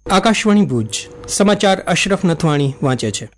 આકાશવાણી ભુજ સમાચાર અશરફ નથવાણી વાંચે છે.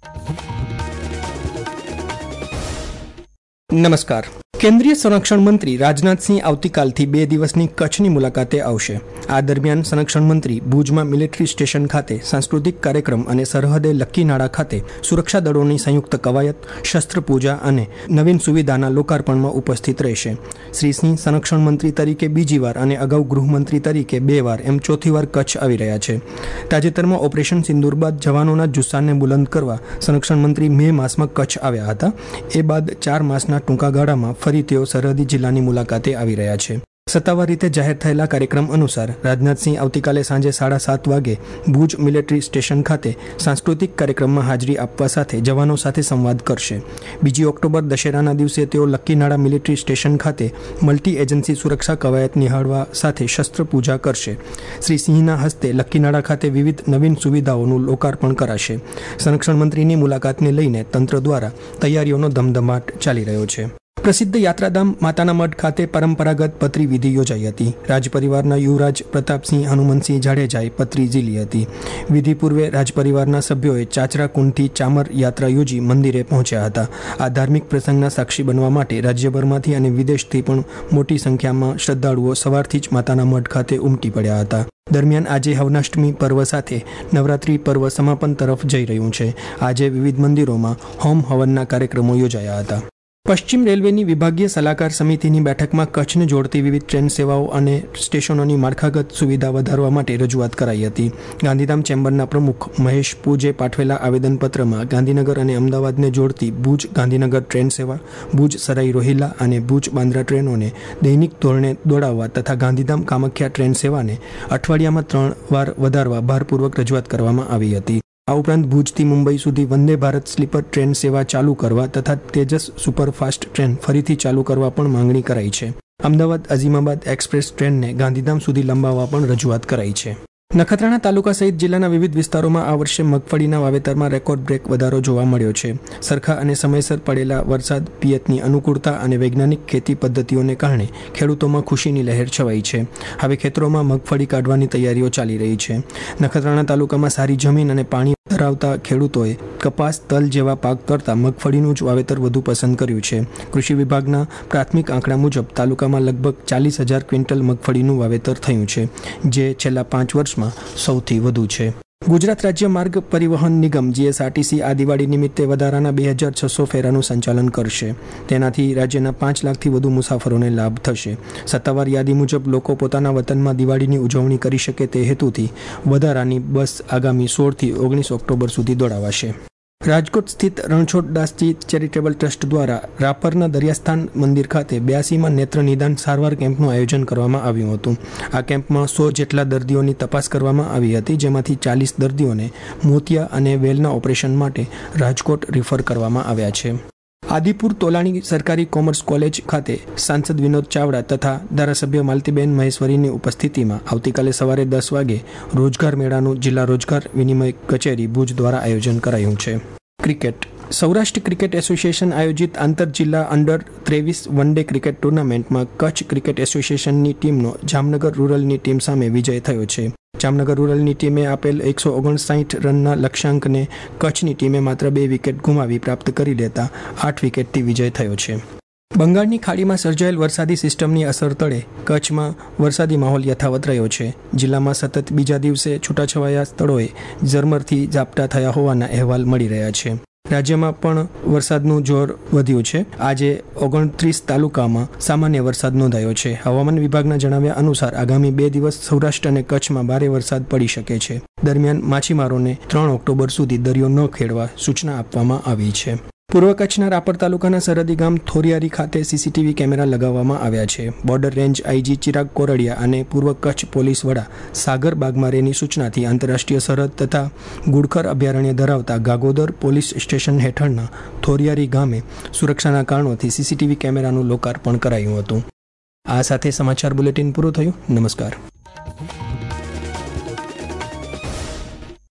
નમસ્કાર. કેન્દ્રીય સંરક્ષણ મંત્રી રાજનાથસિંહ આવતીકાલથી 2 દિવસની કચ્છની મુલાકાતે આવશે. આ દરમિયાન સંરક્ષણ મંત્રી ભુજમાં મિલિટરી સ્ટેશન ખાતે સાંસ્કૃતિક કાર્યક્રમ અને સરહદે લક્કીનાળા ખાતે સુરક્ષા દળોની સંયુક્ત કવાયત, શસ્ત્રપૂજા અને નવીન સુવિધાના લોકાર્પણમાં ઉપસ્થિત રહેશે. શ્રી સિંહ સંરક્ષણ મંત્રી તરીકે બીજી વાર અને અગાઉ ગૃહમંત્રી તરીકે 2 વાર એમ ચોથી વાર કચ્છ આવી રહ્યા છે. તાજેતરમાં ઓપરેશન સિંદૂર બાદ જવાનોના જુસ્સાને બુલંદ કરવા સંરક્ષણ મંત્રી મે માસમાં કચ્છ આવ્યા હતા. એ બાદ 4 માસના ટૂંકા ગાળામાં ફરી તેઓ સરહદી જિલ્લાની મુલાકાતે આવી રહ્યા છે. સત્તાવાર રીતે જાહેર થયેલા કાર્યક્રમ અનુસાર રાજનાથસિંહ આવતીકાલે સાંજે 7:30 વાગે ભુજ મિલિટરી સ્ટેશન ખાતે સાંસ્કૃતિક કાર્યક્રમમાં હાજરી આપવા સાથે જવાનો સાથે સંવાદ કરશે. 2 ઓક્ટોબર દશેરાના દિવસે તેઓ લક્કીનાળા મિલિટરી સ્ટેશન ખાતે મલ્ટી એજન્સી સુરક્ષા કવાયત નિહાળવા સાથે શસ્ત્રપૂજા કરશે. શ્રી સિંહના હસ્તે લક્કીનાળા ખાતે વિવિધ નવીન સુવિધાઓનું લોકાર્પણ કરાશે. સંરક્ષણ મંત્રીની મુલાકાતને લઈને તંત્ર દ્વારા તૈયારીઓનો ધમધમાટ ચાલી રહ્યો છે. પ્રસિદ્ધ યાત્રાધામ માતાના મઢ ખાતે પરંપરાગત પતરી વિધિ યોજાઈ હતી. રાજપરિવારના યુવરાજ પ્રતાપસિંહ હનુમંતસિંહ જાડેજાએ પતરી ઝીલી હતી. વિધિ પૂર્વે રાજપરિવારના સભ્યોએ ચાચરા કુંડથી ચામર યાત્રા યોજી મંદિરે પહોંચ્યા હતા. આ ધાર્મિક પ્રસંગના સાક્ષી બનવા માટે રાજ્યભરમાંથી અને વિદેશથી પણ મોટી સંખ્યામાં શ્રદ્ધાળુઓ સવારથી જ માતાના મઢ ખાતે ઉમટી પડ્યા હતા. દરમિયાન આજે હવનાષ્ટમી પર્વ સાથે નવરાત્રી પર્વ સમાપન તરફ જઈ રહ્યું છે. આજે વિવિધ મંદિરોમાં હોમ હવનના કાર્યક્રમો યોજાયા હતા. પશ્ચિમ રેલવેની વિભાગીય સલાહકાર સમિતિની બેઠકમાં કચ્છને જોડતી વિવિધ ટ્રેન સેવાઓ અને સ્ટેશનોની માળખાગત સુવિધા વધારવા માટે રજૂઆત કરાઈ હતી. ગાંધીધામ ચેમ્બરના પ્રમુખ મહેશ પૂજે પાઠવેલા આવેદનપત્રમાં ગાંધીનગર અને અમદાવાદને જોડતી ભુજ ગાંધીનગર ટ્રેન સેવા, ભુજ સરાઈ રોહિલા અને ભુજ બાંદ્રા ટ્રેનોને દૈનિક ધોરણે દોડાવવા તથા ગાંધીધામ કામાખ્યા ટ્રેન સેવાને અઠવાડિયામાં 3 વાર વધારવા ભારપૂર્વક રજૂઆત કરવામાં આવી હતી. આ ઉપરાંત ભુજથી મુંબઈ સુધી વંદે ભારત સ્લીપર ટ્રેન સેવા ચાલુ કરવા તથા તેજસ સુપરફાસ્ટ ટ્રેન ફરીથી ચાલુ કરવા પણ માંગણી કરાઈ છે. અમદાવાદ અઝીમાબાદ એક્સપ્રેસ ટ્રેનને ગાંધીધામ સુધી લંબાવવા પણ રજૂઆત કરાઈ છે. નખત્રાણા તાલુકા સહિત જિલ્લાના વિવિધ વિસ્તારોમાં આ વર્ષે મગફળીના વાવેતરમાં રેકોર્ડ બ્રેક વધારો જોવા મળ્યો છે. સરખા અને સમયસર પડેલા વરસાદ, પિયતની અનુકૂળતા અને વૈજ્ઞાનિક ખેતી પદ્ધતિઓને કારણે ખેડૂતોમાં ખુશીની લહેર છવાઈ છે. હવે ખેતરોમાં મગફળી કાઢવાની તૈયારીઓ ચાલી રહી છે. નખત્રાણા તાલુકામાં સારી જમીન અને પાણી ધરાવતા ખેડૂતોએ કપાસ, તલ જેવા પાક કરતાં મગફળીનું જ વાવેતર વધુ પસંદ કર્યું છે. કૃષિ વિભાગના પ્રાથમિક આંકડા મુજબ તાલુકામાં લગભગ 40,000 ક્વિન્ટલ મગફળીનું વાવેતર થયું છે, જે છેલ્લા 5 વર્ષમાં સૌથી વધુ છે. ગુજરાત રાજ્ય માર્ગ પરિવહન નિગમ GSRTC આ દિવાળી નિમિત્તે વધારાના 2,600 ફેરાનું સંચાલન કરશે. તેનાથી રાજ્યના 5 લાખથી વધુ મુસાફરોને લાભ થશે. સત્તાવાર યાદી મુજબ લોકો પોતાના વતનમાં દિવાળીની ઉજવણી કરી શકે તે હેતુથી વધારાની બસ આગામી 16 થી 19 ઓક્ટોબર સુધી દોડાવાશે. રાજકોટ સ્થિત રણછોડદાસજી ચેરિટેબલ ટ્રસ્ટ દ્વારા રાપરના દરિયાસ્થાન મંદિર ખાતે 82માં નેત્ર નિદાન સારવાર કેમ્પનું આયોજન કરવામાં આવ્યું હતું. આ કેમ્પમાં 100 જેટલા દર્દીઓની તપાસ કરવામાં આવી હતી, જેમાંથી 40 દર્દીઓને મોતિયા અને વેલના ઓપરેશન માટે રાજકોટ રિફર કરવામાં આવ્યા છે. આદિપુર તોલાણી સરકારી કોમર્સ કોલેજ ખાતે સાંસદ વિનોદ ચાવડા તથા ધારાસભ્ય માલતીબેન મહેશ્વરીની ઉપસ્થિતિમાં આવતીકાલે સવારે 10 વાગે રોજગાર મેળાનું જિલ્લા રોજગાર વિનિમય કચેરી ભુજ દ્વારા આયોજન કરાયું છે. ક્રિકેટ. સૌરાષ્ટ્ર ક્રિકેટ એસોસિએશન આયોજિત આંતર જિલ્લા અંડર 23 વન ડે ક્રિકેટ ટુર્નામેન્ટમાં કચ્છ ક્રિકેટ એસોસિએશનની ટીમનો જામનગર રૂરલની ટીમ સામે વિજય થયો છે. જામનગર રૂરલની ટીમે આપેલ 159 રનના લક્ષ્યાંકને કચ્છની ટીમે માત્ર 2 વિકેટ ગુમાવી પ્રાપ્ત કરી લેતા 8 વિકેટથી વિજય થયો છે. બંગાળની ખાડીમાં સર્જાયેલ વરસાદી સિસ્ટમની અસર તળે કચ્છમાં વરસાદી માહોલ યથાવત રહ્યો છે. જિલ્લામાં સતત બીજા દિવસે છૂટાછવાયા સ્થળોએ ઝરમરથી ઝાપટા થયા હોવાના અહેવાલ મળી રહ્યા છે. રાજ્યમાં પણ વરસાદનું જોર વધ્યું છે. આજે 29 તાલુકામાં સામાન્ય વરસાદ નોંધાયો છે. હવામાન વિભાગના જણાવ્યા અનુસાર આગામી 2 દિવસ સૌરાષ્ટ્ર અને કચ્છમાં ભારે વરસાદ પડી શકે છે. દરમિયાન માછીમારોને 3 ઓક્ટોબર સુધી દરિયો ન ખેડવા સૂચના આપવામાં આવી છે. પૂર્વ કચ્છના રાપર તાલુકાના સરહદી ગામ થોરિયારી ખાતે CCTV કેમેરા લગાવવામાં આવ્યા છે. Border range IG Chirag Kordiya અને પૂર્વ કચ્છ પોલીસ વડા સાગર બાગમારેની સૂચનાથી આંતરરાષ્ટ્રીય સરહદ તથા ગુડખર અભયારણ્ય ધરાવતા ગાગોદર પોલીસ સ્ટેશન હેઠળના થોરિયારી ગામે સુરક્ષાના કારણોથી CCTV કેમેરાનું લોકાર્પણ કરાયું હતું. આ સાથે સમાચાર બુલેટિન પૂરું થયું. નમસ્કાર.